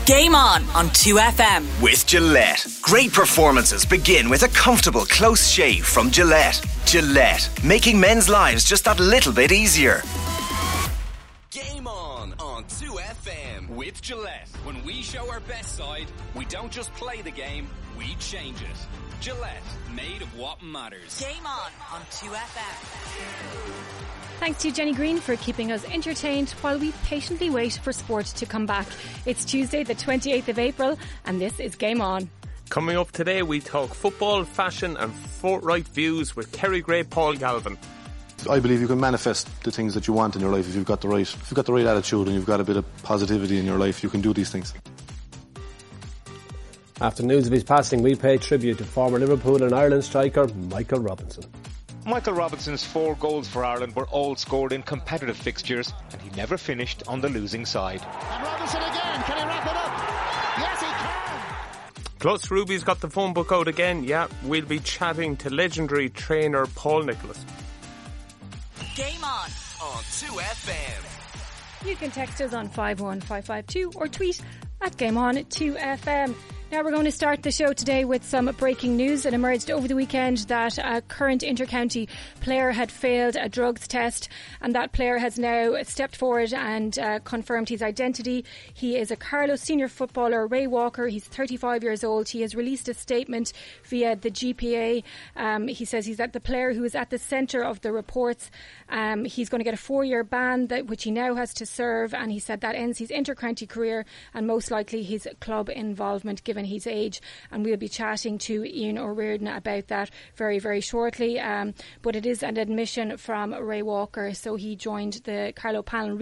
Game On 2FM. With Gillette. Great performances begin with a comfortable, close shave from Gillette. Gillette, making men's lives just that little bit easier. Game On 2FM with Gillette. When we show our best side, we don't just play the game, we change it. Gillette, made of what matters. Game On 2FM. Thanks to Jenny Green for keeping us entertained while we patiently wait for sport to come back. It's Tuesday the 28th of April and this is Game On. Coming up today we talk football, fashion and forthright views with Kerry Gray, Paul Galvin. I believe you can manifest the things that you want in your life if you've got the right attitude and you've got a bit of positivity in your life. You can do these things. After news of his passing, we pay tribute to former Liverpool and Ireland striker Michael Robinson. Michael Robinson's 4 goals for Ireland were all scored in competitive fixtures, and he never finished on the losing side. And Robinson again, can he wrap it up? Yes, he can! Plus, Ruby's got the phone book out again. Yeah, we'll be chatting to legendary trainer Paul Nicholas. Game On 2FM. You can text us on 51552 or tweet at Game On 2FM. Now we're going to start the show today with some breaking news. It emerged over the weekend that a current intercounty player had failed a drugs test, and that player has now stepped forward and confirmed his identity. He is a Carlow senior footballer, Ray Walker. He's 35 years old. He has released a statement via the GPA. He says he's the player who is at the centre of the reports. He's going to get a 4-year ban, which he now has to serve, and he said that ends his intercounty career and most likely his club involvement given his age, and we'll be chatting to Ian O'Riordan about that very, very shortly. But it is an admission from Ray Walker, so he rejoined the Carlow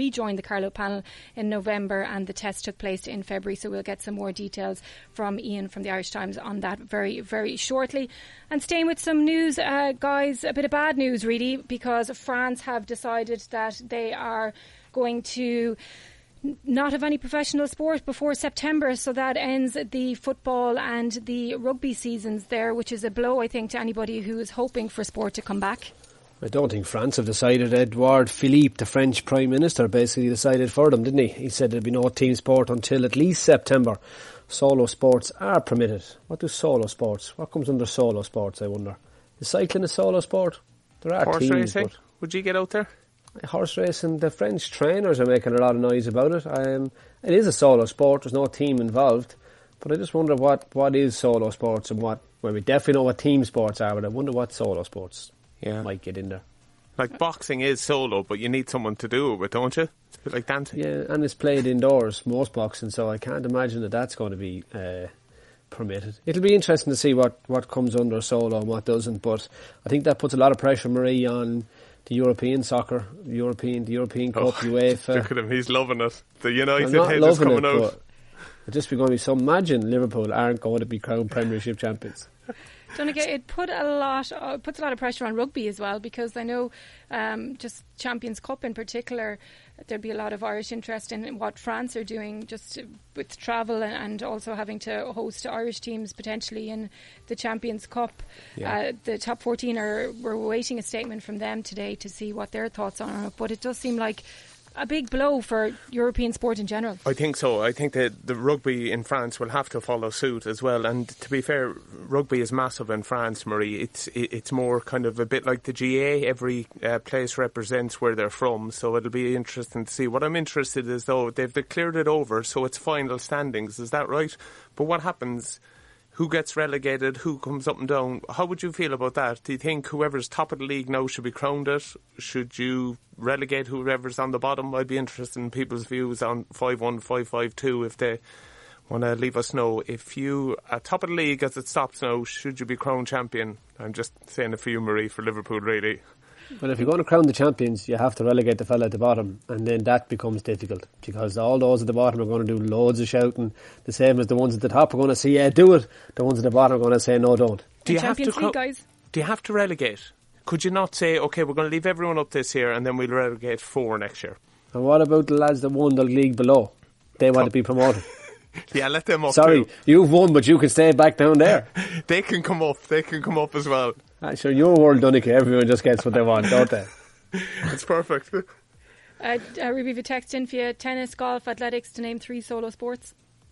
panel in November, and the test took place in February, so we'll get some more details from Ian from the Irish Times on that very, very shortly. And staying with some news, guys, a bit of bad news really, because France have decided that they are going to not have any professional sport before September, so that ends the football and the rugby seasons there, which is a blow, I think, to anybody who is hoping for sport to come back. I don't think France have decided. Edouard Philippe, the French Prime Minister, basically decided for them, didn't he? He said there'd be no team sport until at least September. Solo sports are permitted. What do solo sports? What comes under solo sports, I wonder? Is cycling a solo sport? There are horse teams, racing? but would you get out there? Horse racing, the French trainers are making a lot of noise about it. It is a solo sport, there's no team involved, but I just wonder what is solo sports and well, we definitely know what team sports are, but I wonder what solo sports might get in there. Like boxing is solo, but you need someone to do it with, don't you? It's a bit like dancing. Yeah, and it's played indoors, most boxing, so I can't imagine that that's going to be permitted. It'll be interesting to see what comes under solo and what doesn't, but I think that puts a lot of pressure, Marie, on the European soccer, the European Cup, UEFA. Look at him, he's loving it. The United not head is coming out. But it'll just be going to be so. Imagine Liverpool aren't going to be crowned Premiership champions. It puts a lot of pressure on rugby as well, because I know just Champions Cup in particular, there'd be a lot of Irish interest in what France are doing just with travel and also having to host Irish teams potentially in the Champions Cup. Yeah. The top 14 we're awaiting a statement from them today to see what their thoughts are on it, but it does seem like a big blow for European sport in general. I think so. I think that the rugby in France will have to follow suit as well. And to be fair, rugby is massive in France, Marie. It's more kind of a bit like the GA. Every place represents where they're from, so it'll be interesting to see. What I'm interested is, though, they've declared it over, so it's final standings. Is that right? But what happens? Who gets relegated? Who comes up and down? How would you feel about that? Do you think whoever's top of the league now should be crowned it? Should you relegate whoever's on the bottom? I'd be interested in people's views on 51552 if they want to leave us know. If you are top of the league as it stops now, should you be crowned champion? I'm just saying it for you, Marie, for Liverpool, really. Well, if you're going to crown the champions, you have to relegate the fella at the bottom, and then that becomes difficult, because all those at the bottom are going to do loads of shouting, the same as the ones at the top are going to say, yeah, do it. The ones at the bottom are going to say, no, don't. Do you Champions League, guys? Do you have to relegate? Could you not say, OK, we're going to leave everyone up this year and then we'll relegate 4 next year? And what about the lads that won the league below? They want to be promoted. Yeah, let them up. Sorry, too. you've won, but you can stay back down there. They can come up. They can come up as well. Sure, your world, Donegal, everyone just gets what they want, don't they? It's perfect. Ruby, the text in for you: tennis, golf, athletics, to name 3 solo sports.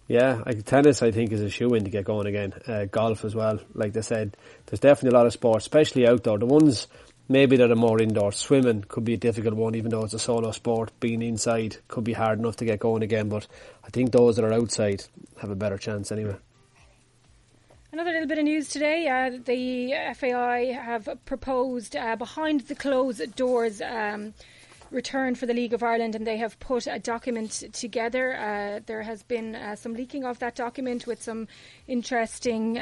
Yeah, tennis I think is a shoe-in to get going again. Golf as well, like they said. There's definitely a lot of sports, especially outdoor. The ones maybe that are more indoor. Swimming could be a difficult one, even though it's a solo sport. Being inside could be hard enough to get going again, but I think those that are outside have a better chance anyway. Another little bit of news today. The FAI have proposed behind the closed doors return for the League of Ireland, and they have put a document together. There has been some leaking of that document with some interesting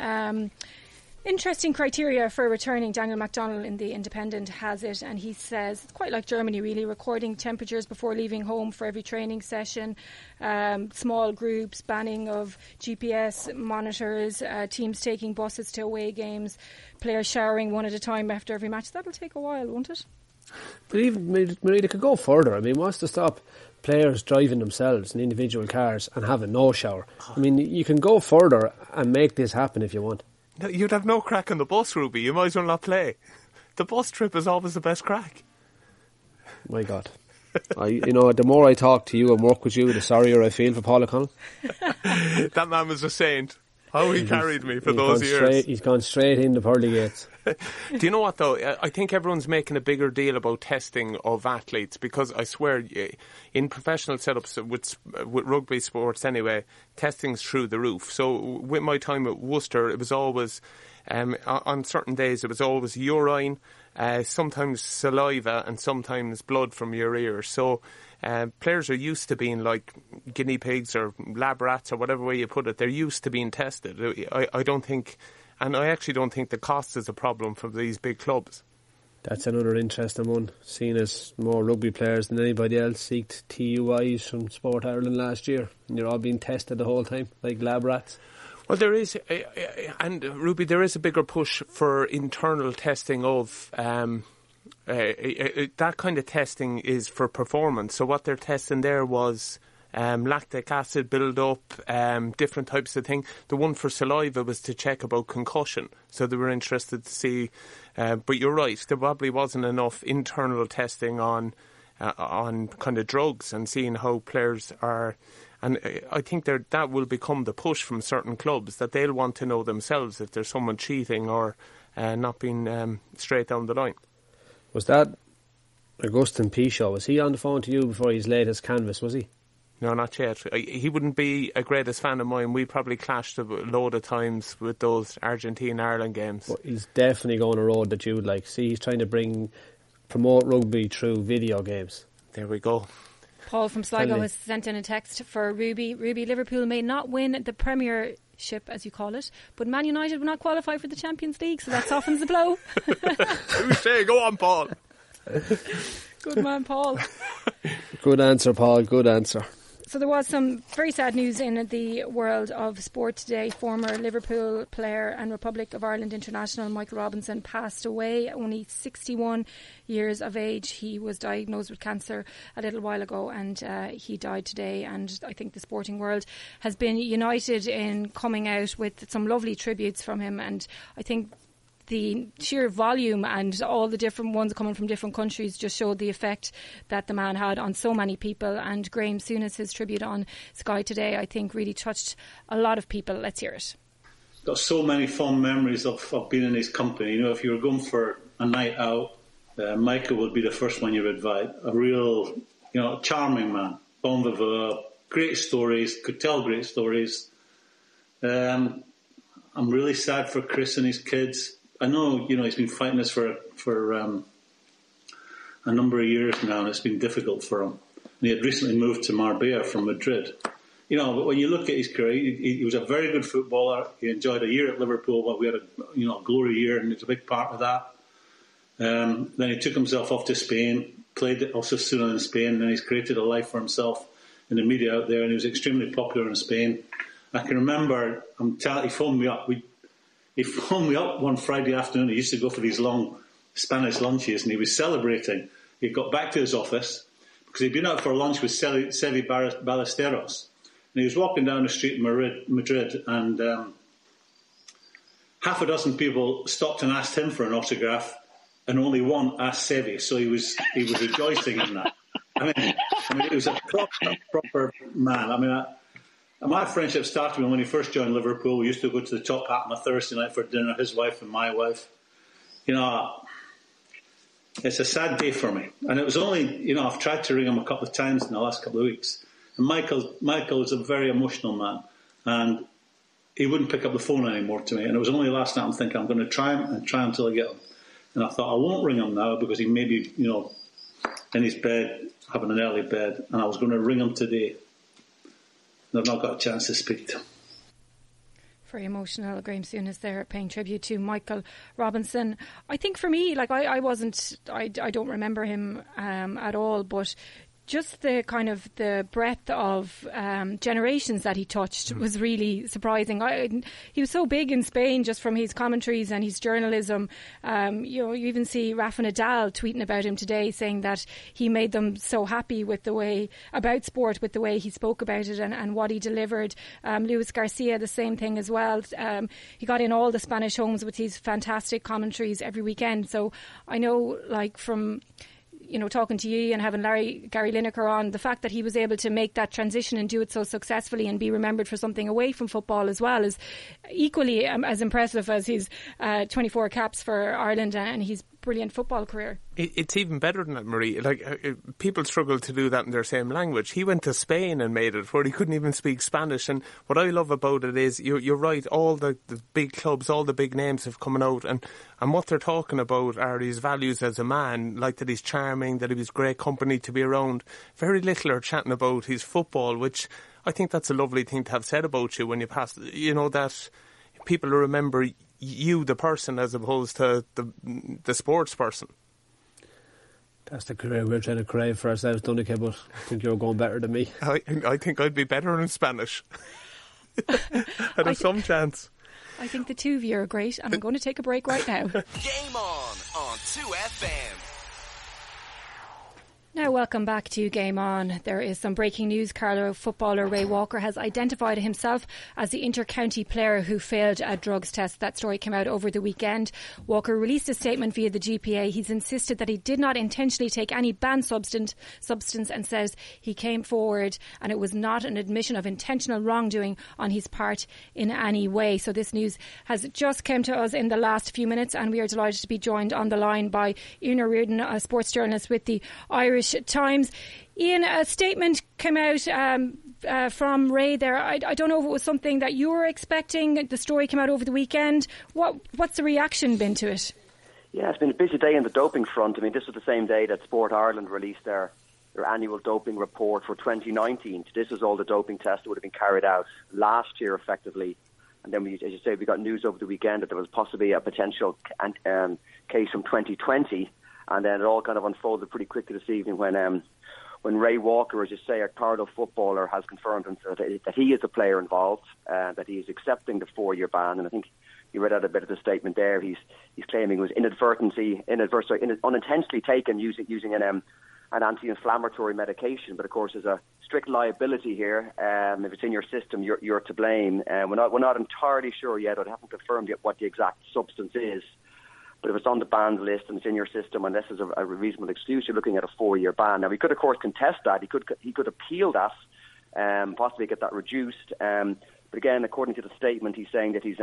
criteria for returning. Daniel MacDonald in The Independent has it, and he says it's quite like Germany really, recording temperatures before leaving home for every training session, small groups, banning of GPS monitors, teams taking buses to away games, players showering one at a time after every match. That'll take a while, won't it? But even, Marie, they could go further. I mean, what's to stop players driving themselves in individual cars and having no shower? I mean, you can go further and make this happen if you want. No, you'd have no crack on the bus, Ruby. You might as well not play. The bus trip is always the best crack. My God. The more I talk to you and work with you, the sorrier I feel for Paul O'Connell. That man was a saint. How he carried me for those years. He's gone straight in the pearly gates. Do you know what, though? I think everyone's making a bigger deal about testing of athletes, because I swear, in professional setups with rugby sports anyway, testing's through the roof. So with my time at Worcester, it was always, on certain days, it was always urine, sometimes saliva, and sometimes blood from your ears. So players are used to being like guinea pigs or lab rats or whatever way you put it. They're used to being tested. I don't think... And I actually don't think the cost is a problem for these big clubs. That's another interesting one, seeing as more rugby players than anybody else seeked TUIs from Sport Ireland last year, and you're all being tested the whole time, like lab rats. Well, there is, and Ruby, there is a bigger push for internal testing of... that kind of testing is for performance. So what they're testing there was... lactic acid build-up, different types of thing. The one for saliva was to check about concussion, so they were interested to see. But you're right, there probably wasn't enough internal testing on kind of drugs and seeing how players are. And I think that will become the push from certain clubs, that they'll want to know themselves if there's someone cheating or not being straight down the line. Was that Augustin Pichot? Was he on the phone to you before his latest canvas, was he? No, not yet. He wouldn't be a greatest fan of mine. We probably clashed a load of times with those Argentina-Ireland games. But he's definitely going a road that you would like. See, he's trying to promote rugby through video games. There we go. Paul from Sligo has sent in a text for Ruby. Ruby, Liverpool may not win the Premiership, as you call it, but Man United will not qualify for the Champions League, so that softens the blow. Touché, go on, Paul. Good man, Paul. Good answer, Paul, good answer. So there was some very sad news in the world of sport today. Former Liverpool player and Republic of Ireland international Michael Robinson passed away, only 61 years of age. He was diagnosed with cancer a little while ago, and he died today. And I think the sporting world has been united in coming out with some lovely tributes from him. And I think the sheer volume and all the different ones coming from different countries just showed the effect that the man had on so many people. And Graham Souness, his tribute on Sky today, I think really touched a lot of people. Let's hear it. Got so many fond memories of being in his company. You know, if you were going for a night out, Michael would be the first one you would invite. A real, charming man. Bon vivant, great stories, could tell great stories. I'm really sad for Chris and his kids. I know, he's been fighting this for a number of years now, and it's been difficult for him. And he had recently moved to Marbella from Madrid. But when you look at his career, he was a very good footballer. He enjoyed a year at Liverpool, but we had a glory year, and it's a big part of that. Then he took himself off to Spain, played at Osasuna in Spain, and then he's created a life for himself in the media out there, and he was extremely popular in Spain. I can remember, he phoned me up. He phoned me up one Friday afternoon. He used to go for these long Spanish lunches, and he was celebrating. He got back to his office because he'd been out for lunch with Sevi Ballesteros. And he was walking down the street in Madrid, and half a dozen people stopped and asked him for an autograph, and only one asked Sevi. So he was rejoicing in that. I mean, he was a proper man. I mean, My friendship started when he first joined Liverpool. We used to go to the Top Hat on a Thursday night for dinner, his wife and my wife. You know, it's a sad day for me. And it was only, you know, I've tried to ring him a couple of times in the last couple of weeks. And Michael is a very emotional man. And he wouldn't pick up the phone anymore to me. And it was only last night I'm thinking I'm going to try him and try until I get him. And I thought I won't ring him now because he may be, you know, in his bed, having an early bed. And I was going to ring him today. And I've not got a chance to speak to him. Very emotional. Graham Souness there paying tribute to Michael Robinson. I think for me, like I don't remember him at all, but just the kind of the breadth of generations that he touched was really surprising. He was so big in Spain just from his commentaries and his journalism. You know, you even see Rafa Nadal tweeting about him today, saying that he made them so happy with the way about sport, with the way he spoke about it and what he delivered. Luis Garcia, the same thing as well. He got in all the Spanish homes with his fantastic commentaries every weekend. So I know, like from, you know, talking to you and having Gary Lineker on, the fact that he was able to make that transition and do it so successfully and be remembered for something away from football as well is equally as impressive as his 24 caps for Ireland and his brilliant football career. It's even better than that, Marie. Like people struggle to do that in their same language. He went to Spain and made it where he couldn't even speak Spanish. And what I love about it is you're right. All the big clubs, all the big names have come out, and what they're talking about are his values as a man, like that he's charming, that he was great company to be around. Very little are chatting about his football, which I think that's a lovely thing to have said about you when you pass. You know, that people remember you, the person, as opposed to the sports person. That's the career we're trying to crave for ourselves, Donnchadh, but I think you're going better than me. I think I'd be better in Spanish. I'd have some chance. I think the two of you are great, and I'm going to take a break right now. Game on 2FM. Now, welcome back to Game On. There is some breaking news. Carlow footballer Ray Walker has identified himself as the inter-county player who failed a drugs test. That story came out over the weekend. Walker released a statement via the GPA. He's insisted that he did not intentionally take any banned substance and says he came forward and it was not an admission of intentional wrongdoing on his part in any way. So this news has just come to us in the last few minutes, and we are delighted to be joined on the line by Ian O'Riordan, a sports journalist with the Irish Times. Ian, a statement came out from Ray there. I don't know if it was something that you were expecting. The story came out over the weekend. What's the reaction been to it? Yeah, it's been a busy day on the doping front. I mean, this was the same day that Sport Ireland released their annual doping report for 2019. This was all the doping tests that would have been carried out last year, effectively. And then, as you say, we got news over the weekend that there was possibly a potential case from 2020. And then it all kind of unfolded pretty quickly this evening when Ray Walker, as you say, a Carlow footballer, has confirmed that he is a player involved, that he is accepting the 4-year ban. And I think you read out a bit of the statement there. He's claiming it was unintentionally taken using an anti-inflammatory medication. But of course, there's a strict liability here. If it's in your system, you're to blame. We're not entirely sure yet. I haven't confirmed yet what the exact substance is. But if it's on the banned list and it's in your system, and this is a reasonable excuse, you're looking at a 4-year ban. Now, he could, of course, contest that. He could appeal that, possibly get that reduced. But again, according to the statement, he's saying that he's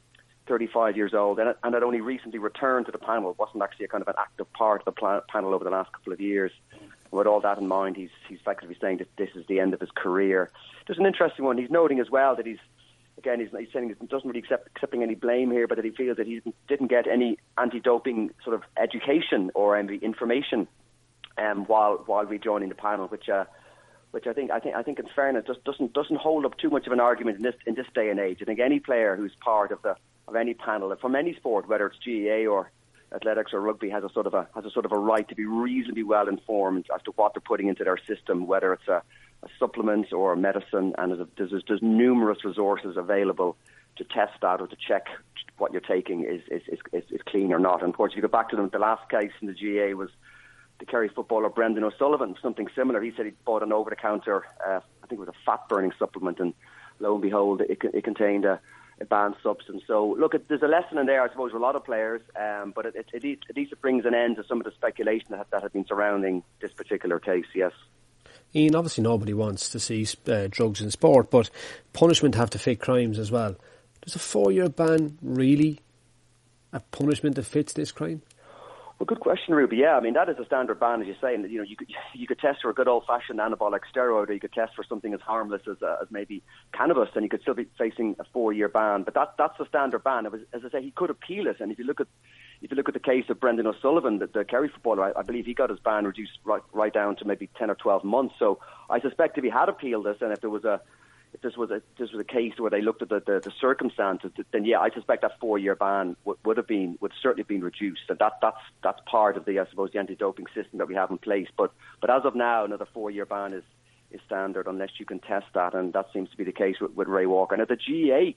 35 years old and had only recently returned to the panel. It wasn't actually a kind of an active part of the panel over the last couple of years. And with all that in mind, he's effectively saying that this is the end of his career. There's an interesting one. He's noting as well that he's saying he doesn't really accepting any blame here, but that he feels that he didn't get any anti-doping sort of education or any information while rejoining the panel, which I think in fairness just doesn't hold up too much of an argument in this day and age. I think any player who's part of any panel from any sport, whether it's GAA or athletics or rugby, has a sort of a right to be reasonably well informed as to what they're putting into their system, whether it's a supplement or a medicine, and there's numerous resources available to test that or to check what you're taking is clean or not. And of course, if you go back to the last case in the GAA was the Kerry footballer Brendan O'Sullivan, something similar. He said he bought an over-the-counter, I think it was a fat-burning supplement, and lo and behold, it contained a banned substance. So, look, there's a lesson in there, I suppose, for a lot of players, but at least it brings an end to some of the speculation that had been surrounding this particular case, yes. Ian, obviously nobody wants to see drugs in sport, but punishment have to fit crimes as well. Does a 4-year ban really a punishment that fits this crime? Well, good question, Ruby. Yeah, I mean, that is a standard ban, as you say. And, you could test for a good old-fashioned anabolic steroid, or you could test for something as harmless as maybe cannabis, and you could still be facing a 4-year ban. But that's the standard ban. As I say, he could appeal it. And if you look at the case of Brendan O'Sullivan, the Kerry footballer, I believe he got his ban reduced right down to maybe 10 or 12 months. So I suspect if he had appealed this, and if this was a case where they looked at the circumstances, then yeah, I suspect that 4-year ban would certainly have been reduced, and that's part of the anti-doping system that we have in place. But as of now, another 4-year ban is standard unless you can test that, and that seems to be the case with Ray Walker. Now the GAA,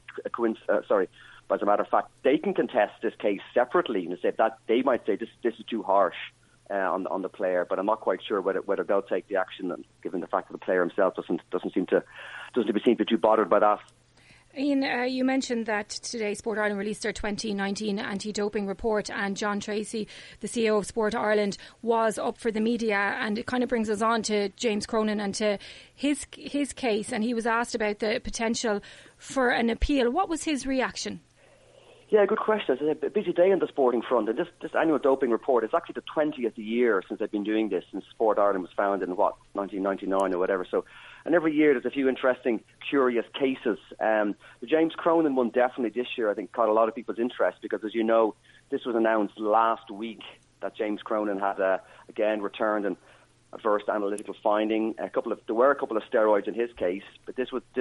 as a matter of fact, they can contest this case separately and say that they might say this is too harsh on the player, but I'm not quite sure whether they'll take the action, given the fact that the player himself doesn't seem to be too bothered by that. Ian, you mentioned that today Sport Ireland released their 2019 anti-doping report, and John Tracy, the CEO of Sport Ireland, was up for the media, and it kind of brings us on to James Cronin and to his case, and he was asked about the potential for an appeal. What was his reaction? Yeah, good question. It's a busy day on the sporting front, and this annual doping report is actually the 20th year since they've been doing this, since Sport Ireland was founded in 1999 or whatever. So, and every year there's a few interesting, curious cases. The James Cronin one definitely this year, I think, caught a lot of people's interest because, as you know, this was announced last week that James Cronin had again returned an adverse analytical finding. There were a couple of steroids in his case, but this was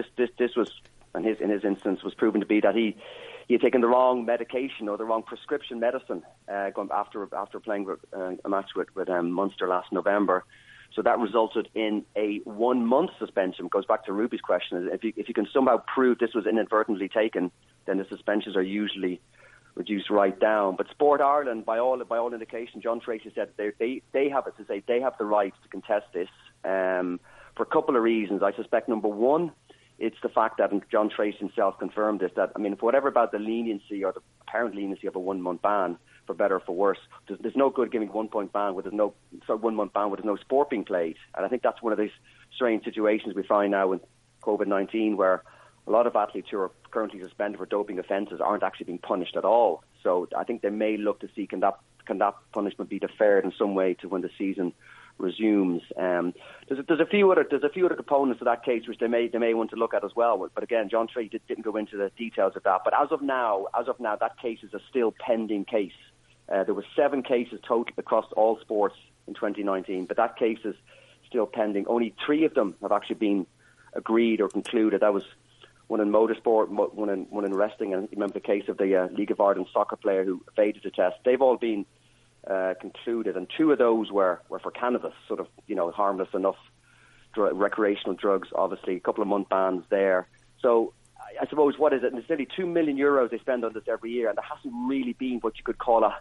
in his instance was proven to be that he had taken the wrong medication or the wrong prescription medicine after playing a match with Munster last November. So that resulted in a 1-month suspension. It goes back to Ruby's question. If you can somehow prove this was inadvertently taken, then the suspensions are usually reduced right down. But Sport Ireland, by all indication, John Tracy said they have the right to contest this for a couple of reasons. I suspect number one, it's the fact that, and John Tracy himself confirmed this, that, I mean, whatever about the leniency or the apparent leniency of a 1-month ban, for better or for worse, there's no good giving 1-month ban with 1-month ban with no sport being played. And I think that's one of these strange situations we find now with COVID-19, where a lot of athletes who are currently suspended for doping offences aren't actually being punished at all. So I think they may look to see can that punishment be deferred in some way to when the season resumes. There's a few other components to that case which they may want to look at as well. But again, John Tracy didn't go into the details of that. But as of now, that case is a still pending case. There were 7 cases total across all sports in 2019, but that case is still pending. Only 3 of them have actually been agreed or concluded. That was one in motorsport, one in wrestling, and remember the case of the League of Ireland soccer player who evaded the test. They've all been concluded, and 2 of those were for cannabis, sort of, harmless enough recreational drugs. Obviously, a couple of month bans there. So I suppose, what is it? It's nearly €2 million they spend on this every year, and there hasn't really been what you could call a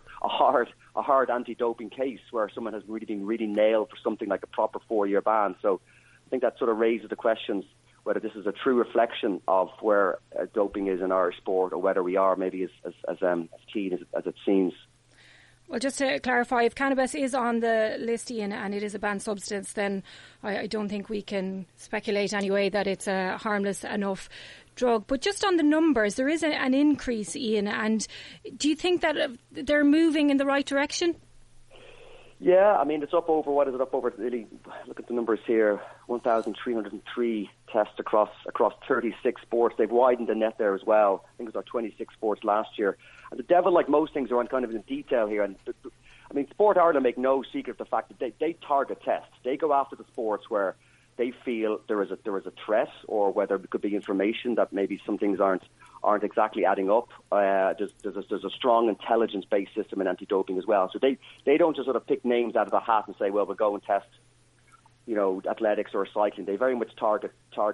hard anti-doping case where someone has really been nailed for something like a proper 4-year ban. So I think that sort of raises the questions whether this is a true reflection of where doping is in Irish sport, or whether we are maybe as keen as it seems. Well, just to clarify, if cannabis is on the list, Ian, and it is a banned substance, then I don't think we can speculate anyway that it's a harmless enough drug. But just on the numbers, there is an increase, Ian, and do you think that they're moving in the right direction? Yeah, I mean, it's up over, what is it up over? Really, look at the numbers here, 1,303 tests across 36 sports. They've widened the net there as well. I think it was about 26 sports last year. And the devil, like most things, are on kind of in detail here. And I mean, Sport Ireland make no secret of the fact that they target tests. They go after the sports where they feel there is a threat, or where there could be information that maybe some things aren't exactly adding up. There's a strong intelligence-based system in anti-doping as well. So they don't just sort of pick names out of a hat and say, well, we'll go and test, athletics or cycling. They very much target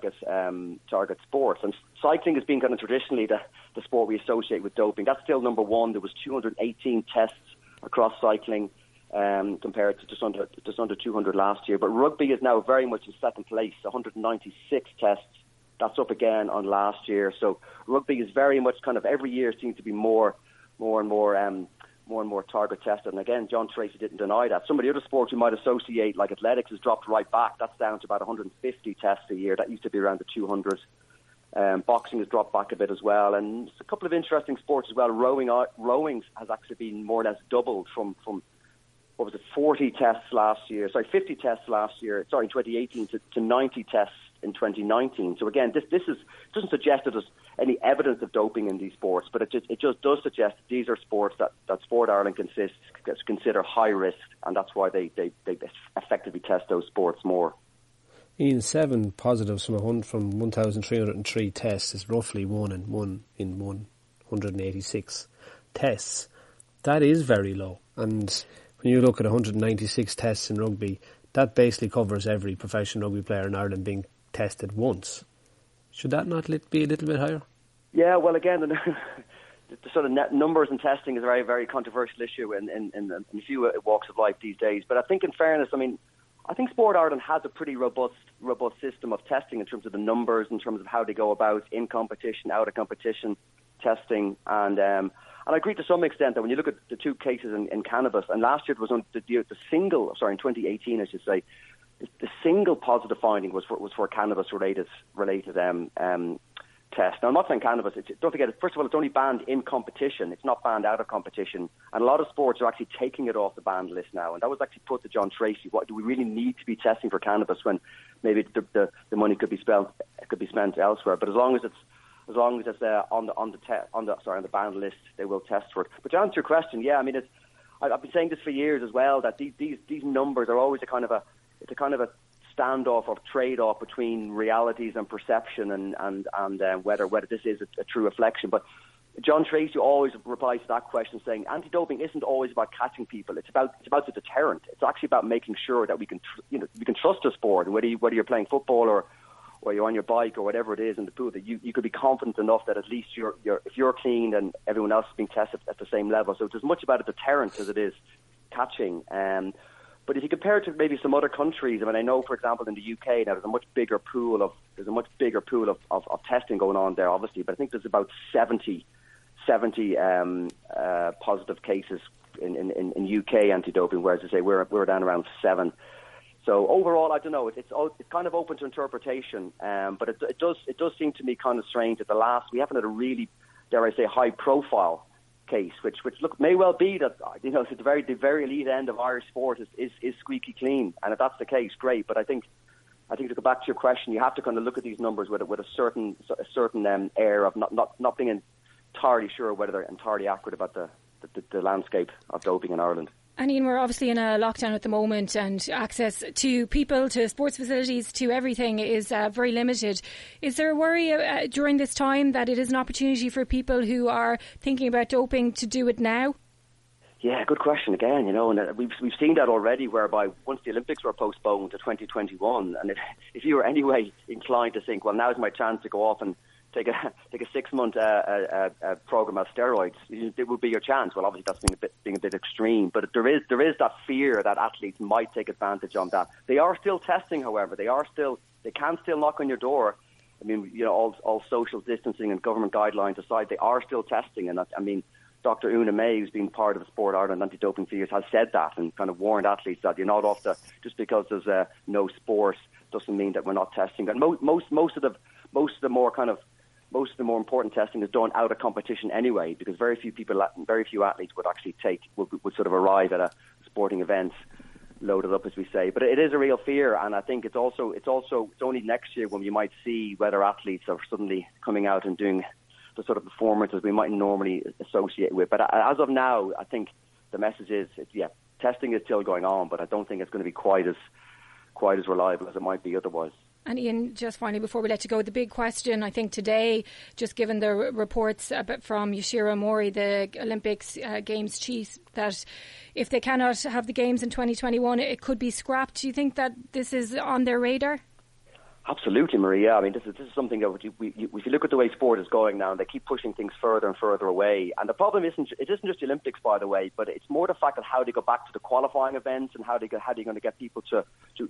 sports. And cycling has been kind of traditionally the sport we associate with doping. That's still number one. There was 218 tests across cycling, compared to just under 200 last year. But rugby is now very much in second place, 196 tests. That's up again on last year. So rugby is very much kind of every year seems to be more and more more target tested. And again, John Tracy didn't deny that. Some of the other sports you might associate, like athletics, has dropped right back. That's down to about 150 tests a year. That used to be around the 200. Boxing has dropped back a bit as well. And a couple of interesting sports as well. Rowing has actually been more or less doubled from what was it, 50 tests last year, in 2018 to 90 tests in 2019. So again, this doesn't suggest that there's any evidence of doping in these sports, but it just does suggest that these are sports that Sport Ireland consider high risk, and that's why they effectively test those sports more. Ian, 7 positives from 1,303 tests is roughly 1 in 186 tests. That is very low. And when you look at 196 tests in rugby, that basically covers every professional rugby player in Ireland being tested once. Should that not be a little bit higher? Yeah, well, again, the sort of net numbers and testing is a very, very controversial issue in a few walks of life these days. But I think, in fairness, I think Sport Ireland has a pretty robust system of testing in terms of the numbers, in terms of how they go about in competition, out of competition testing, and I agree to some extent that when you look at the 2 cases in cannabis, and last year it was on in 2018, I should say, the single positive finding was for cannabis related test. Now, I'm not saying cannabis. Don't forget, first of all, it's only banned in competition. It's not banned out of competition. And a lot of sports are actually taking it off the banned list now. And that was actually put to John Tracy. What do we really need to be testing for cannabis when maybe the money could be spent elsewhere? But as long as it's on the banned list, they will test for it. But to answer your question, yeah, I've been saying this for years as well, that these numbers are always a kind of a standoff or trade-off between realities and perception, and whether this is a true reflection. But John Tracy always replies to that question saying anti-doping isn't always about catching people. It's about the deterrent. It's actually about making sure that we can trust a sport, whether you're playing football or you're on your bike or whatever it is in the pool, that you could be confident enough that at least if you're clean and everyone else is being tested at the same level. So it's as much about a deterrent as it is catching. But if you compare it to maybe some other countries, I know, for example, in the UK now there's a much bigger pool of testing going on there, obviously. But I think there's about 70 positive cases in UK anti-doping, whereas I say we're down around 7. So overall, I don't know. It's kind of open to interpretation, but it does seem to me kind of strange that we haven't had a really, dare I say, high-profile case, which look may well be that the very elite end of Irish sport is squeaky clean, and if that's the case, great. But I think to go back to your question, you have to kind of look at these numbers with a certain air of not being entirely sure whether they're entirely accurate about the landscape of doping in Ireland. And Ian, we're obviously in a lockdown at the moment, and access to people, to sports facilities, to everything is very limited. Is there a worry during this time that it is an opportunity for people who are thinking about doping to do it now? Yeah, good question again. And we've seen that already, whereby once the Olympics were postponed to 2021, and if you were anyway inclined to think, well, now's my chance to go off and take a 6-month program of steroids, it would be your chance. Well, obviously that's being a bit extreme, but there is that fear that athletes might take advantage on that. They are still testing, however. They can still knock on your door. All social distancing and government guidelines aside, they are still testing. And Dr. Una May, who's been part of the Sport Ireland anti-doping for years, has said that and kind of warned athletes that you're not off just because there's no sport doesn't mean that we're not testing. And most of the more important testing is done out of competition anyway, because very few athletes would actually would sort of arrive at a sporting event loaded up, as we say. But it is a real fear, and I think it's only next year when you might see whether athletes are suddenly coming out and doing the sort of performances we might normally associate with. But as of now, I think the message is, testing is still going on, but I don't think it's going to be quite as reliable as it might be otherwise. And Ian, just finally before we let you go, the big question I think today, just given the reports from Yoshiro Mori, the Olympics Games chief, that if they cannot have the Games in 2021, it could be scrapped. Do you think that this is on their radar? Absolutely, Maria. This is something that if you look at the way sport is going now, they keep pushing things further and further away. And the problem isn't just the Olympics, by the way, but it's more the fact that how they go back to the qualifying events and how they're going to get people to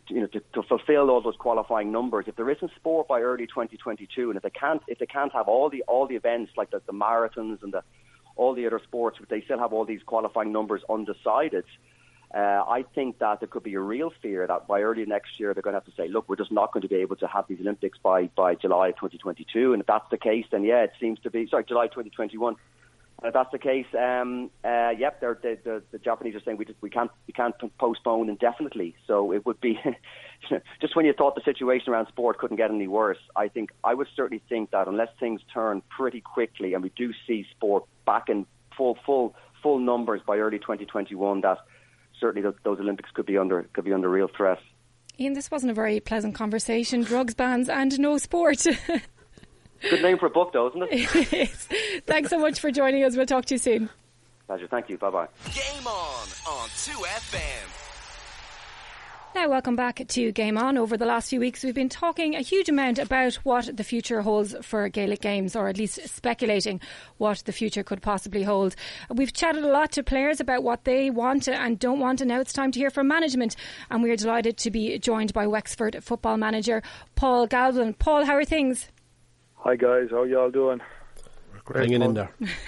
fulfil all those qualifying numbers. If there isn't sport by early 2022, and if they can't have all the events like the marathons and all the other sports, they still have all these qualifying numbers undecided. I think that there could be a real fear that by early next year they're going to have to say, look, we're just not going to be able to have these Olympics by July 2022. And if that's the case, then yeah, it seems to be, July 2021. And if that's the case, the Japanese are saying we can't postpone indefinitely. So it would be, just when you thought the situation around sport couldn't get any worse, I would certainly think that unless things turn pretty quickly and we do see sport back in full numbers by early 2021, that certainly those Olympics could be under real threat. Ian, this wasn't a very pleasant conversation. Drugs bans and no sport. Good name for a book, though, isn't it? It is. Thanks so much for joining us. We'll talk to you soon. Pleasure. Thank you. Bye-bye. Game on 2FM. Now, welcome back to Game On. Over the last few weeks, we've been talking a huge amount about what the future holds for Gaelic Games, or at least speculating what the future could possibly hold. We've chatted a lot to players about what they want and don't want, and now it's time to hear from management. And we're delighted to be joined by Wexford football manager Paul Galvin. Paul, how are things? Hi guys, how are y'all doing? Hanging in there.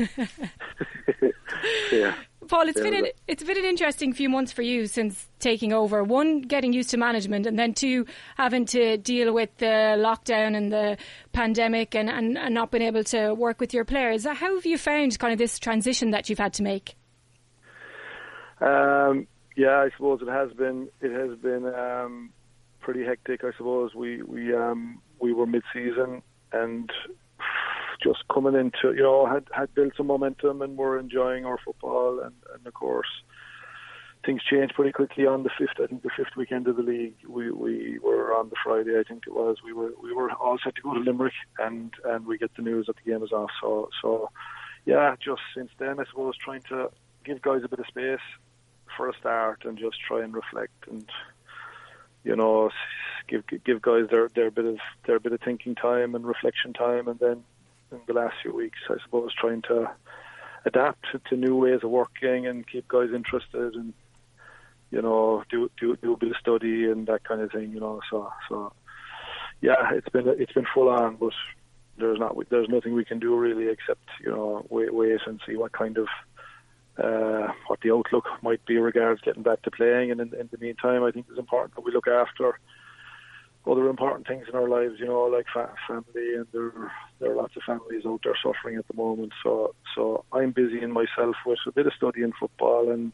Yeah. Paul, it's been an interesting few months for you since taking over. One, getting used to management, and then two, having to deal with the lockdown and the pandemic and not being able to work with your players. How have you found kind of this transition that you've had to make? Yeah, I suppose it has been pretty hectic. I suppose we were mid-season and just coming into, had built some momentum and were enjoying our football, and of course things changed pretty quickly on the fifth weekend of the league. We were on the Friday, I think it was. We were all set to go to Limerick, and we get the news that the game is off. So yeah, just since then, I suppose trying to give guys a bit of space for a start and just try and reflect and give guys their bit of thinking time and reflection time, and then in the last few weeks, I suppose, trying to adapt to new ways of working and keep guys interested and do a bit of study and that kind of thing. So yeah, it's been full on, but there's nothing we can do really except wait and see what kind of what the outlook might be regards getting back to playing. And in the meantime, I think it's important that we look after other important things in our lives, like family, and there are lots of families out there suffering at the moment. So I'm busying myself with a bit of studying football and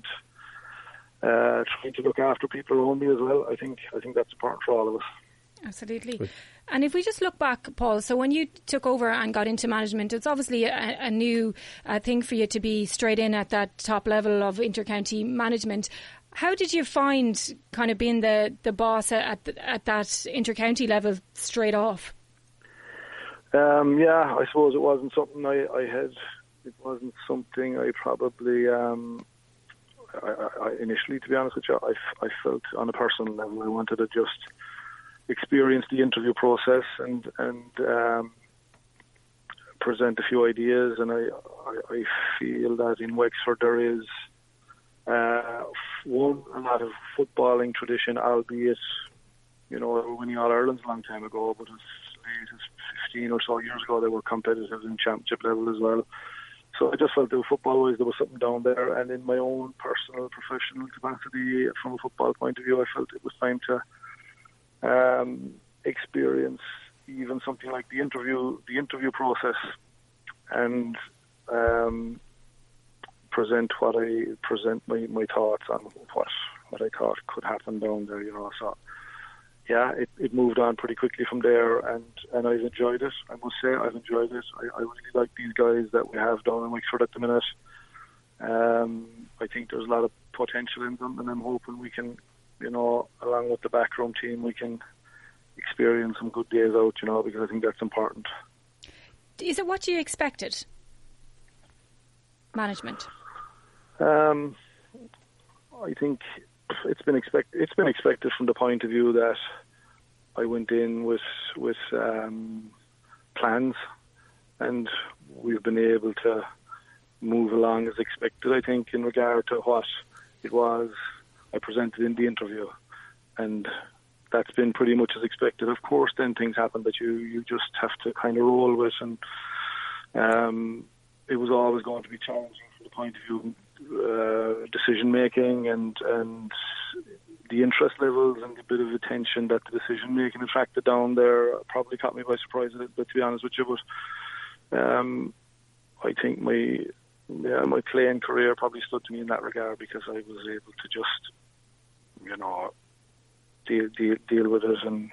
trying to look after people around me as well. I think that's important for all of us. Absolutely. Good. And if we just look back, Paul, so when you took over and got into management, it's obviously a new thing for you to be straight in at that top level of inter-county management. How did you find kind of being the boss at that inter-county level straight off? Yeah, I suppose it wasn't something I had. It wasn't something I probably I initially, to be honest with you, I felt on a personal level I wanted to just experience the interview process and present a few ideas. And I feel that in Wexford there is a lot of footballing tradition, albeit we were winning All Ireland a long time ago, but as late as 15 or so years ago they were competitive in championship level as well. So I just felt that football-wise there was something down there, and in my own personal professional capacity from a football point of view, I felt it was time to experience even something like the interview process and present my thoughts on what I thought could happen down there, So yeah, it moved on pretty quickly from there, and I've enjoyed it. I must say I've enjoyed it. I really like these guys that we have down in Wexford at the minute. I think there's a lot of potential in them, and I'm hoping we can, along with the backroom team, we can experience some good days out, because I think that's important. Is it what you expected? Management? I think it's been expected from the point of view that I went in with plans, and we've been able to move along as expected, I think, in regard to what it was I presented in the interview, and that's been pretty much as expected. Of course, then things happen that you just have to kind of roll with, and it was always going to be challenging from the point of view decision making and the interest levels and the bit of attention that the decision making attracted down there probably caught me by surprise a little bit, to be honest with you. But I think my playing career probably stood to me in that regard, because I was able to just, you know, deal with it and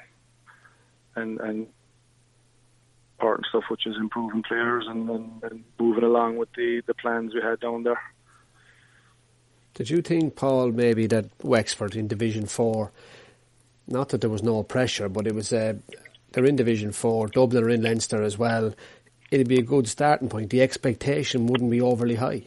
part and stuff, which is improving players and moving along with the plans we had down there. Did you think, Paul, maybe that Wexford in Division 4, not that there was no pressure, but it was they're in Division 4, Dublin are in Leinster as well, it'd be a good starting point? The expectation wouldn't be overly high.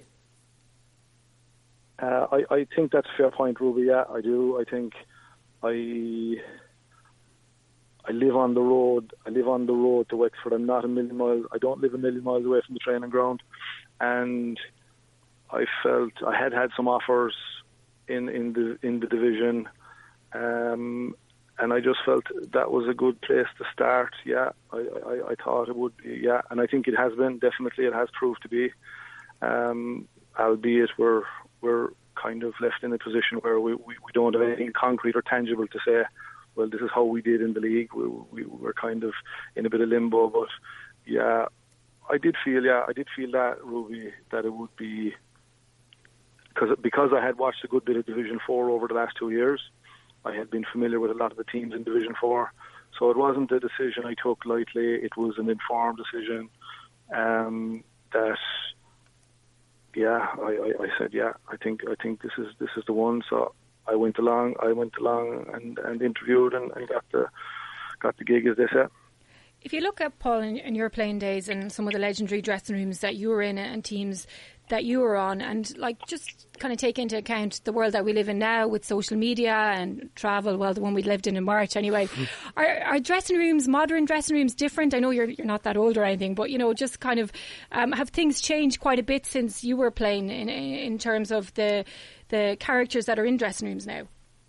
I think that's a fair point, Ruby. Yeah, I do. I think I live on the road. I live on the road to Wexford. I'm not a million miles. I don't live a million miles away from the training ground, and I felt I had some offers in the division, and I just felt that was a good place to start. Yeah, I thought it would be. Yeah, and I think it has been. Definitely, it has proved to be. Albeit we're kind of left in a position where we don't have anything concrete or tangible to say, well, this is how we did in the league. We're kind of in a bit of limbo. But yeah, I did feel that, Ruby, that it would be, because I had watched a good bit of Division 4 over the last 2 years. I had been familiar with a lot of the teams in Division 4, so it wasn't a decision I took lightly. It was an informed decision. That, yeah, I said, yeah, I think this is the one. So I went along and interviewed and got the gig, as they say. If you look at, Paul, in your playing days and some of the legendary dressing rooms that you were in and teams that you were on, and like just kind of take into account the world that we live in now with social media and travel, well, the one we lived in March anyway, are dressing rooms, modern dressing rooms, different? I know you're not that old or anything, but, you know, just kind of have things changed quite a bit since you were playing in terms of the characters that are in dressing rooms now?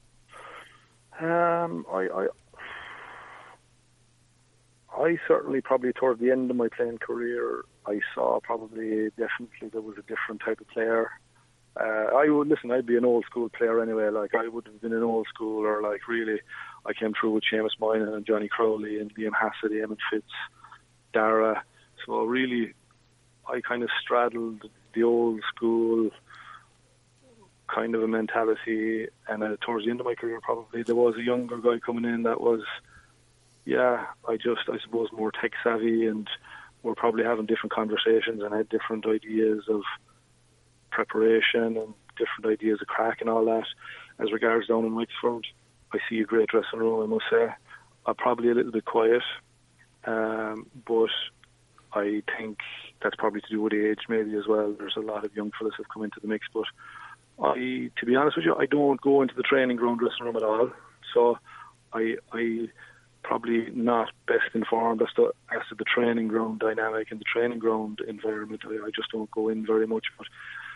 I certainly, probably toward the end of my playing career, I saw definitely there was a different type of player. I'd be an old school player anyway. Like, I would have been an old school, or like, really, I came through with Seamus Moynihan and Johnny Crowley and Liam Hassedy, Emmett Fitz, Dara. So really, I kind of straddled the old school kind of a mentality. And towards the end of my career, probably there was a younger guy coming in that was, yeah, I suppose more tech savvy, and we're probably having different conversations and had different ideas of preparation and different ideas of crack and all that. As regards down in Wexford, I see a great dressing room, I must say. Probably a little bit quiet, but I think that's probably to do with age maybe as well. There's a lot of young fellas have come into the mix, but to be honest with you, I don't go into the training ground dressing room at all. So I probably not best informed as to the training ground dynamic and the training ground environment. I just don't go in very much. But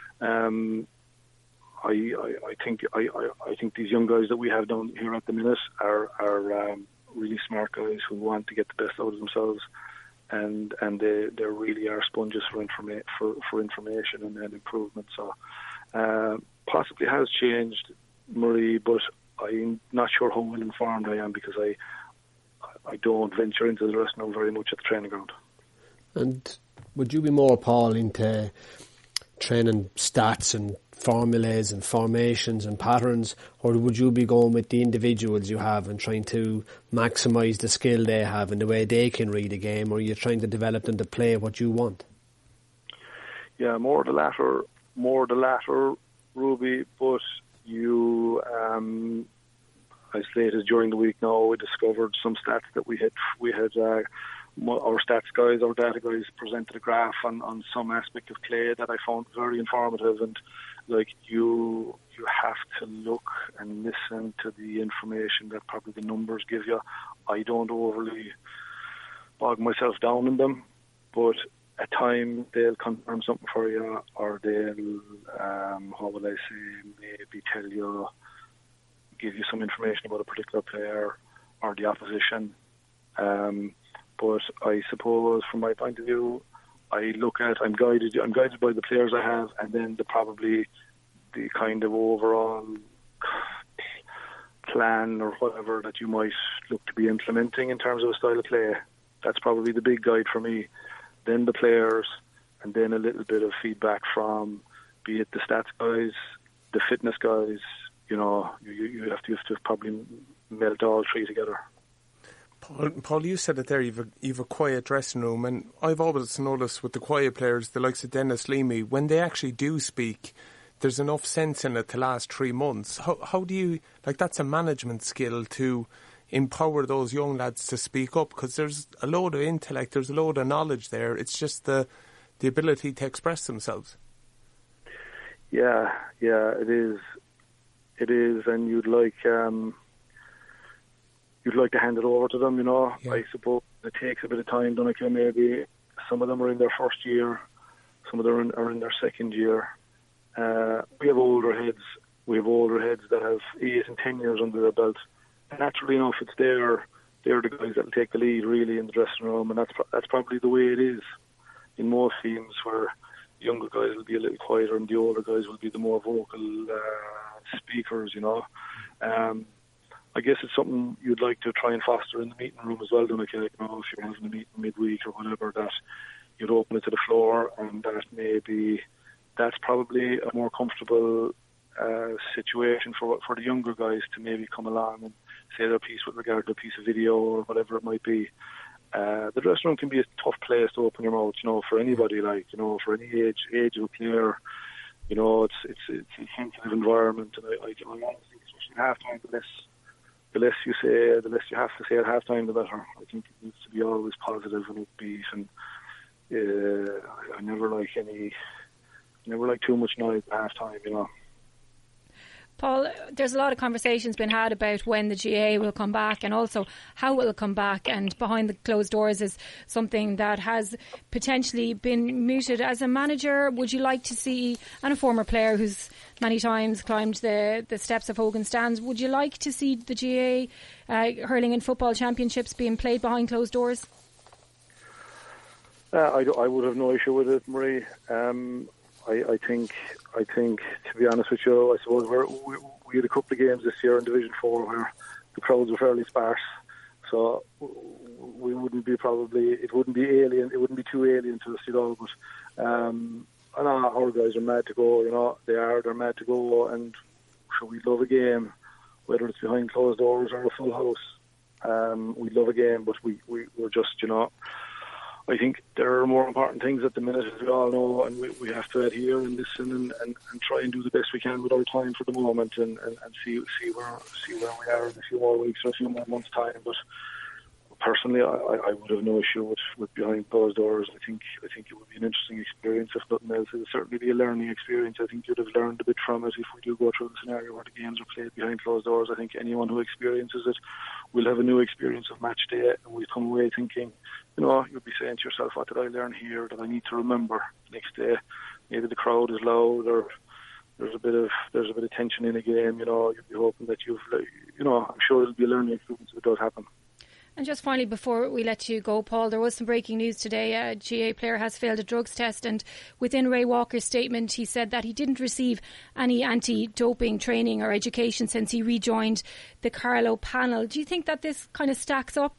I think these young guys that we have down here at the minute are really smart guys who want to get the best out of themselves, and they really are sponges for information and improvement. So possibly has changed, Marie, but I'm not sure how well informed I am, because I don't venture into the dressing room very much at the training ground. And would you be more, Paul, into training stats and formulas and formations and patterns, or would you be going with the individuals you have and trying to maximise the skill they have and the way they can read a game, or are you trying to develop them to play what you want? Yeah, more the latter, Ruby, but you... as late as during the week now, we discovered some stats that we had our stats guys, our data guys presented a graph on some aspect of play that I found very informative. And like, you have to look and listen to the information that probably the numbers give you. I don't overly bog myself down in them, but at times they'll confirm something for you, or they'll maybe tell you, give you some information about a particular player or the opposition. But I suppose, from my point of view, I'm guided by the players I have, and then probably the kind of overall plan or whatever that you might look to be implementing in terms of a style of play. That's probably the big guide for me. Then the players, and then a little bit of feedback from, be it the stats guys, the fitness guys. You know, you have to probably melt all three together. Paul, you said it there, you've a quiet dressing room, and I've always noticed with the quiet players, the likes of Dennis Leamy, when they actually do speak, there's enough sense in it to last 3 months. How do you, like, that's a management skill to empower those young lads to speak up, because there's a load of intellect, there's a load of knowledge there, it's just the ability to express themselves. Yeah, it is, and you'd like to hand it over to them, you know. Yeah. I suppose it takes a bit of time, don't it? Maybe some of them are in their first year, some of them are in their second year. We have older heads that have 8 and 10 years under their belt. And naturally enough, it's they're the guys that will take the lead really in the dressing room, and that's probably the way it is in most teams, where the younger guys will be a little quieter and the older guys will be the more vocal speakers, you know. I guess it's something you'd like to try and foster in the meeting room as well, don't you? You know, if you're having a meeting midweek or whatever, that you'd open it to the floor, and that's probably a more comfortable situation for the younger guys to maybe come along and say their piece with regard to a piece of video or whatever it might be. The dressing room can be a tough place to open your mouth, you know, for anybody, like, you know, for any age of a player. You know, it's a sensitive environment, and I honestly think, especially at halftime, the less you say, the less you have to say at halftime, the better. I think it needs to be always positive and upbeat, and I never like too much noise at halftime, you know. Paul, there's a lot of conversations been had about when the GAA will come back, and also how it will come back, and behind the closed doors is something that has potentially been mooted. As a manager, would you like to see, and a former player who's many times climbed the steps of Hogan Stands, would you like to see the GAA hurling and football championships being played behind closed doors? I would have no issue with it, Marie. I think, to be honest with you, I suppose we had a couple of games this year in Division 4 where the crowds were fairly sparse, so it wouldn't be too alien to us, you know. But I know our guys are mad to go, you know. They're mad to go, and so we love a game, whether it's behind closed doors or a full house. We love a game, but we're just, you know. I think there are more important things at the minute, as we all know, and we have to adhere and listen and try and do the best we can with our time for the moment, and see where we are in a few more weeks or a few more months' time. But personally, I would have no issue with behind closed doors. I think it would be an interesting experience, if nothing else. It would certainly be a learning experience. I think you'd have learned a bit from it if we do go through the scenario where the games are played behind closed doors. I think anyone who experiences it will have a new experience of match day, and we'll come away thinking, you know, you'll be saying to yourself, what did I learn here that I need to remember next day? Maybe the crowd is loud, or there's a bit of tension in a game, you know. You'll be hoping that I'm sure it'll be a learning experience if it does happen. And just finally, before we let you go, Paul, there was some breaking news today. A GAA player has failed a drugs test, and within Ray Walker's statement, he said that he didn't receive any anti-doping training or education since he rejoined the Carlow panel. Do you think that this kind of stacks up?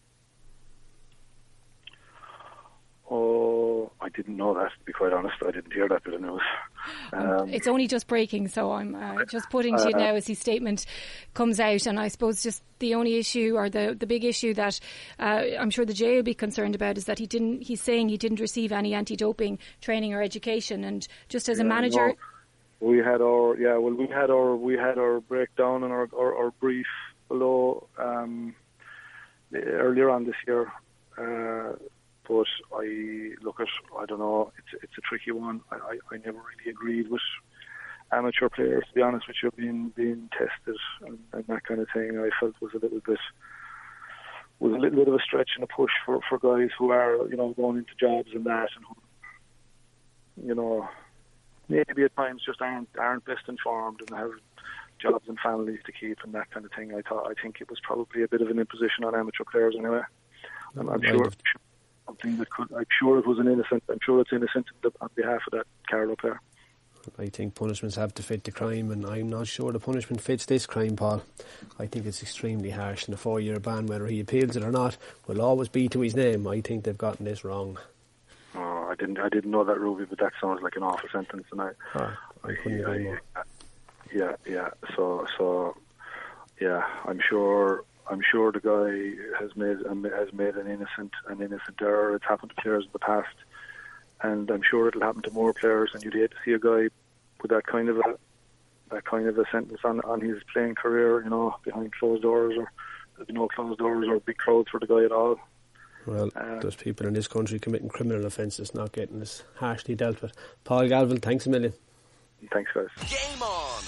Oh, I didn't know that, to be quite honest. I didn't hear that bit of news. It's only just breaking, so I'm just putting to you now as his statement comes out. And I suppose just the only issue, or the big issue that I'm sure the GAA will be concerned about, is that he's saying he didn't receive any anti-doping training or education. And just as a manager... No. We had our breakdown and our brief below earlier on this year. But I don't know, it's a tricky one. I never really agreed with amateur players, to be honest with you, being tested and that kind of thing. I felt was a little bit of a stretch and a push for guys who are, you know, going into jobs and that, and who, you know, maybe at times just aren't best informed and have jobs and families to keep and that kind of thing. I think it was probably a bit of an imposition on amateur players anyway. I'm sure. something that could. I'm sure it was an innocent. I'm sure it's innocent on behalf of that Carlow player. I think punishments have to fit the crime, and I'm not sure the punishment fits this crime, Paul. I think it's extremely harsh, and a 4-year ban, whether he appeals it or not, will always be to his name. I think they've gotten this wrong. Oh, I didn't know that, Ruby, but that sounds like an awful sentence, and I couldn't agree more. Yeah. So, yeah, I'm sure the guy has made an innocent error. It's happened to players in the past. And I'm sure it'll happen to more players, and you'd hate to see a guy with that kind of a sentence on his playing career, behind closed doors, or there'd be no closed doors or big crowds for the guy at all. Well, there's people in this country committing criminal offences not getting as harshly dealt with. Paul Galvin, thanks a million. Thanks, guys. Game on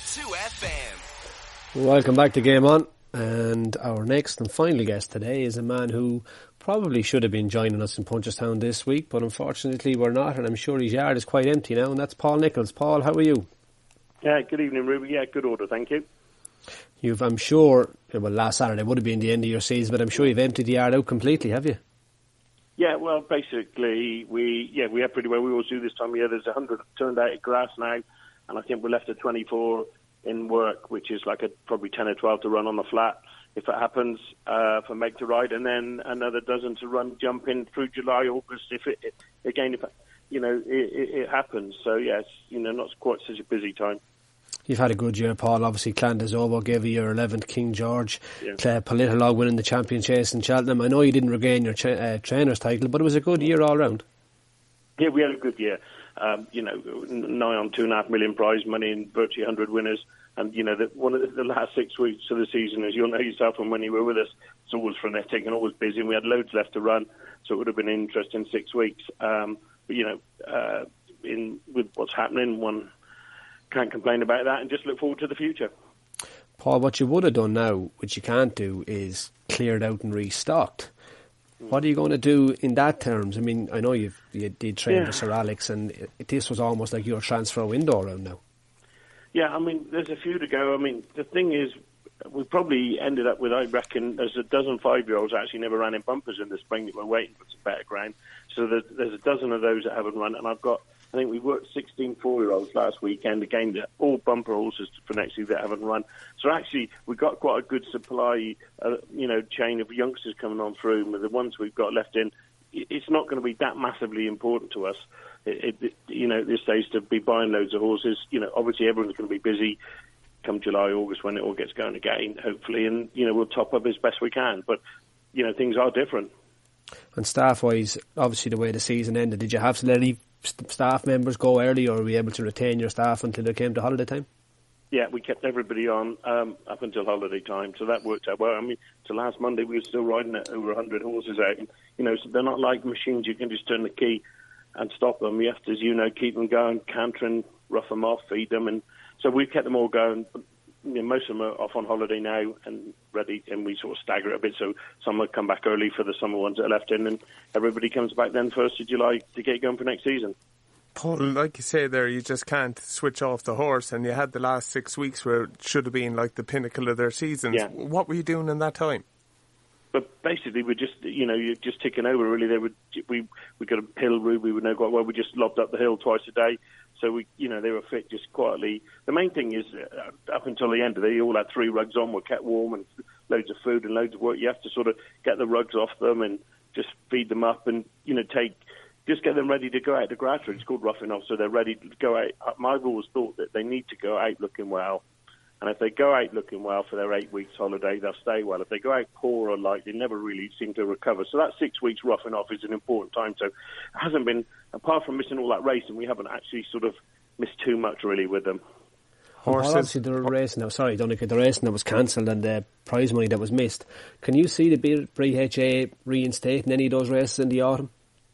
2FM. Welcome back to Game On. And our next and final guest today is a man who probably should have been joining us in Punchestown this week, but unfortunately we're not, and I'm sure his yard is quite empty now, and that's Paul Nicholls. Paul, how are you? Yeah, good evening, Ruby. Yeah, good order, thank you. I'm sure, last Saturday would have been the end of your season, but I'm sure you've emptied the yard out completely, have you? Yeah, well, basically, we have pretty well. We always do this time of year. There's 100 turned out of grass now, and I think we're left at 24 in work, which is like probably 10 or 12 to run on the flat, if it happens, for make to ride, and then another dozen to run, jump in through July, August, if it happens. So, yes, not quite such a busy time. You've had a good year, Paul. Obviously, Clondezovo gave you your 11th, King George. Yeah. Politolog winning the champion chase in Cheltenham. I know you didn't regain your trainer's title, but it was a good year all round. Yeah, we had a good year. Nigh on £2.5 million prize money and virtually 100 winners. And, one of the last 6 weeks of the season, as you'll know yourself from when you were with us, it's always frenetic and always busy. And we had loads left to run, so it would have been an interesting 6 weeks. With what's happening, one can't complain about that and just look forward to the future. Paul, what you would have done now, which you can't do, is cleared out and restocked. What are you going to do in that terms? I mean, I know you did train for Sir Alex, and this was almost like your transfer window around now. Yeah, I mean, there's a few to go. I mean, the thing is, we probably ended up with, I reckon, there's a dozen 5-year-olds actually never ran in bumpers in the spring that were waiting for some better ground. So there's a dozen of those that haven't run, and I think we worked 16 4-year-olds last weekend, again, all bumper horses for next year that haven't run. So actually, we got quite a good supply, chain of youngsters coming on through. With the ones we've got left in, it's not going to be that massively important to us. At this stage to be buying loads of horses. Obviously everyone's going to be busy come July, August when it all gets going again, hopefully, and we'll top up as best we can. But things are different. And staff-wise, obviously the way the season ended, did you have to let any staff members go early, or were you able to retain your staff until it came to holiday time? Yeah, we kept everybody on up until holiday time, so that worked out well. I mean, till last Monday we were still riding at over 100 horses out. And, so they're not like machines you can just turn the key and stop them. You have to, as you know, keep them going, canter and rough them off, feed them. And so we've kept them all going. Most of them are off on holiday now and ready, and we sort of stagger it a bit, so some will come back early for the summer ones that are left in, and everybody comes back then 1st of July to get going for next season. Paul, like you say there, you just can't switch off the horse, and you had the last 6 weeks where it should have been like the pinnacle of their seasons. Yeah. What were you doing in that time? But basically, we're just, you're just ticking over, really. We got a hill route we would know quite well. We just lobbed up the hill twice a day. So, they were fit just quietly. The main thing is, up until the end of it, they all had 3 rugs on, were kept warm, and loads of food and loads of work. You have to sort of get the rugs off them and just feed them up and, just get them ready to go out to grass. It's called roughing off, so they're ready to go out. I've always thought that they need to go out looking well. And if they go out looking well for their 8 weeks holiday, they'll stay well. If they go out poor or light, they never really seem to recover. So that 6 weeks roughing off is an important time. So it hasn't been, apart from missing all that racing, we haven't actually sort of missed too much really with them. Horses. Obviously the racing, the racing that was cancelled and the prize money that was missed. Can you see the BHA reinstating any of those races in the autumn?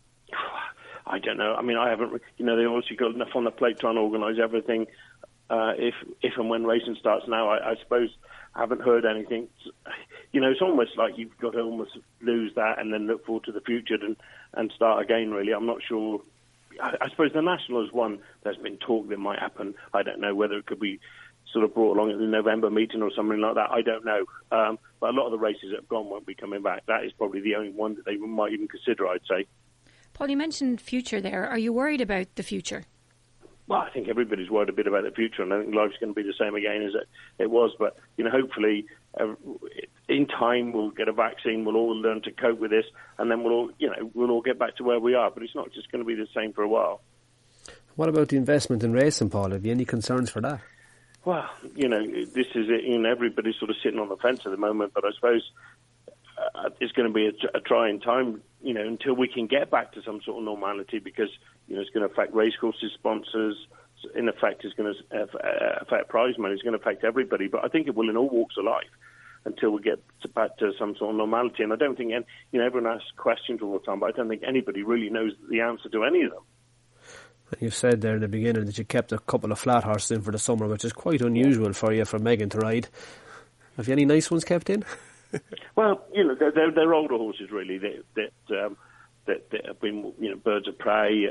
I don't know. I mean, I haven't, they obviously got enough on the plate trying to organise everything. If and when racing starts now, I suppose I haven't heard anything. It's almost like you've got to almost lose that and then look forward to the future and start again, really. I'm not sure. I suppose the National is one there's been talk that might happen. I don't know whether it could be sort of brought along at the November meeting or something like that. I don't know. But a lot of the races that have gone won't be coming back. That is probably the only one that they might even consider, I'd say. Paul, you mentioned future there. Are you worried about the future? Well, I think everybody's worried a bit about the future, and I think life's going to be the same again as it was. But, hopefully in time we'll get a vaccine, we'll all learn to cope with this, and then we'll all get back to where we are. But it's not just going to be the same for a while. What about the investment in racing, Paul? Have you any concerns for that? Well, this is it. Everybody's sort of sitting on the fence at the moment, but I suppose it's going to be a trying time, until we can get back to some sort of normality, because, it's going to affect racecourses, sponsors. In effect, it's going to affect prize money. It's going to affect everybody. But I think it will in all walks of life until we get back to some sort of normality. And I don't think, everyone asks questions all the time, but I don't think anybody really knows the answer to any of them. You said there in the beginning that you kept a couple of flat horses in for the summer, which is quite unusual for Megan to ride. Have you any nice ones kept in? Well, they're older horses really that have been, Birds of Prey,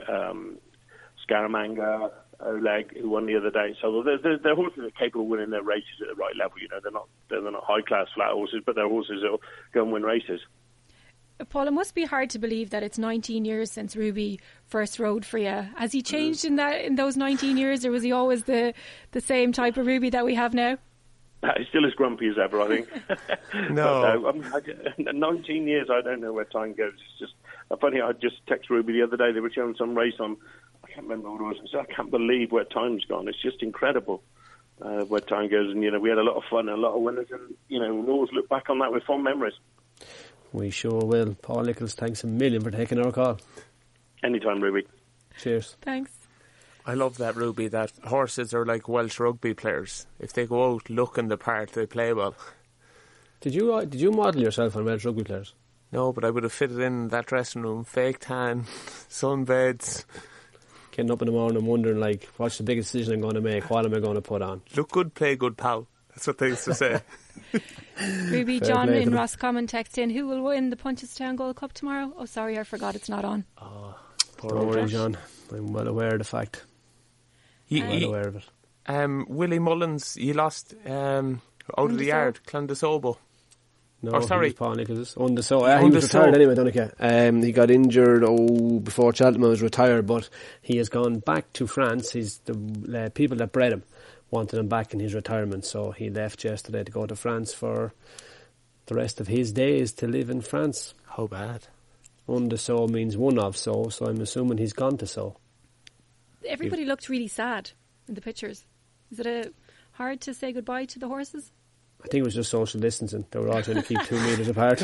Scaramanga, Oleg, who won the other day. So they're horses that are capable of winning their races at the right level. They're not high class flat horses, but they're horses that will go and win races. Paul, it must be hard to believe that it's 19 years since Ruby first rode for you. Has he changed in those 19 years, or was he always the same type of Ruby that we have now? He's still as grumpy as ever, I think. No. 19 years, I don't know where time goes. It's just funny. I just texted Ruby the other day. They were showing some race on. I can't remember what it was. I can't believe where time's gone. It's just incredible where time goes. And we had a lot of fun and a lot of winners, and we'll always look back on that with fond memories. We sure will. Paul Nicholls, thanks a million for taking our call. Anytime, Ruby. Cheers. Thanks. I love that, Ruby, that horses are like Welsh rugby players. If they go out looking the part, they play well. Did you model yourself on Welsh rugby players? No, but I would have fitted in that dressing room. Fake tan, sunbeds. Getting up in the morning wondering, what's the biggest decision I'm going to make? What am I going to put on? Look good, play good, pal. That's what they used to say. Ruby, John in Roscommon text in, who will win the Punchestown Gold Cup tomorrow? Oh, sorry, I forgot it's not on. Oh, don't worry, John. I'm well aware of the fact. Well aware of it. Willie Mullins, he lost out of the yard, Clondesobo. No, sorry. Paul Nicholls. He was retired anyway, Donica. He got injured before Cheltenham was retired, but he has gone back to France. The people that bred him wanted him back in his retirement, so he left yesterday to go to France for the rest of his days to live in France. How bad? Undeso means one of so I'm assuming he's gone to so. Everybody looked really sad in the pictures. Is it hard to say goodbye to the horses? I think it was just social distancing. They were all trying to keep 2 metres apart.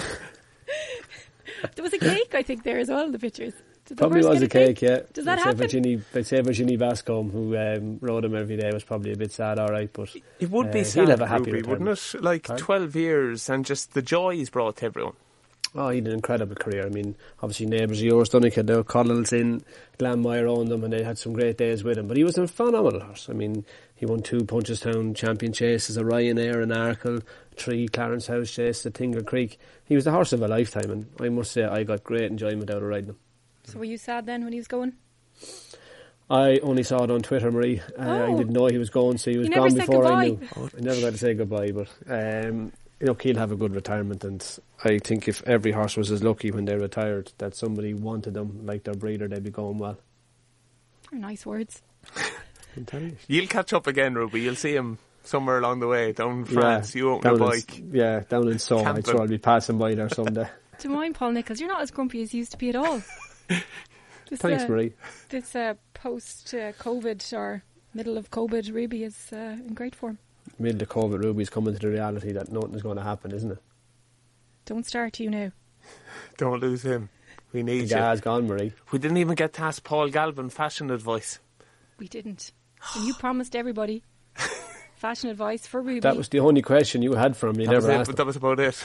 There was a cake, I think, there as well in the pictures. Probably was a cake, yeah. Does that happen? I'd say Virginie Bascombe, who rode him every day, was probably a bit sad, alright, but it would be sad, Ruby, wouldn't it? 12 years and just the joy he's brought to everyone. Oh, he had an incredible career. I mean, obviously neighbours of yours, Donica, the Connells in Glanmire owned them, and they had some great days with him. But he was a phenomenal horse. I mean, he won 2 Punchestown champion chases, a Ryanair, an Arkle, 3 Clarence House chases at Tingle Creek. He was the horse of a lifetime, and I must say I got great enjoyment out of riding him. So were you sad then when he was going? I only saw it on Twitter, Marie. I didn't know he was going, so he was gone before I knew. I never got to say goodbye, but he'll have a good retirement, and I think if every horse was as lucky when they retired that somebody wanted them like their breeder, they'd be going well. They're nice words. I'm telling you. You'll catch up again, Ruby. You'll see him somewhere along the way down in France. You open a bike. Down in Seoul. I'm sure I'll be passing by there someday. To mind, Paul Nicholls, you're not as grumpy as you used to be at all. Thanks, Marie. This post-COVID or middle of COVID Ruby is in great form. Middle of COVID Ruby's coming to the reality that nothing is going to happen, isn't it? Don't start you now. Don't lose him. We need you. The guy's gone, Marie. We didn't even get to ask Paul Galvin fashion advice. We didn't. And you promised everybody fashion advice for Ruby. That was the only question you had for him. You never asked him. That was about it.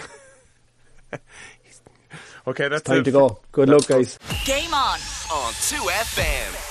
Okay, that's time to go. Good luck, guys. Game on 2FM.